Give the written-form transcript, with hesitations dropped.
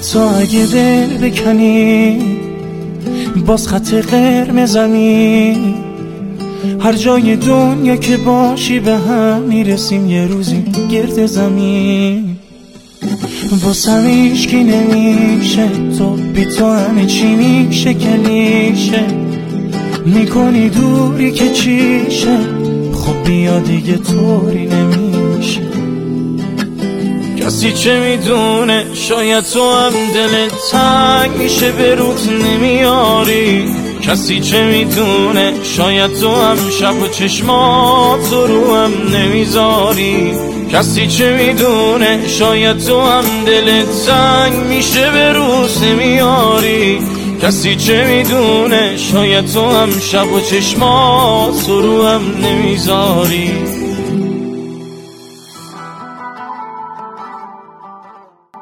حتی اگه دل بکنی باز خط قرمزمی. هر جای دنیا که باشی به هم میرسیم یه روزی گرد زمین. واسم هیچکی نمیشه، تو بی تو همه چی میشه کلیشه. میکنی دوری که چیشه، خب بیا دیگه طوری نمیشه. کسی چه میدونه، شاید تو هم دلت تنگ میشه به روت نمیاری. کسی چه میدونه، شاید تو هم شب و چشمات رو هم نمیذاری. کسی چه میدونه، شاید تو هم دلت تنگ میشه به روت نمیاری. کسی چه میدونه، شاید تو هم شب و چشمات رو هم نمیذاری.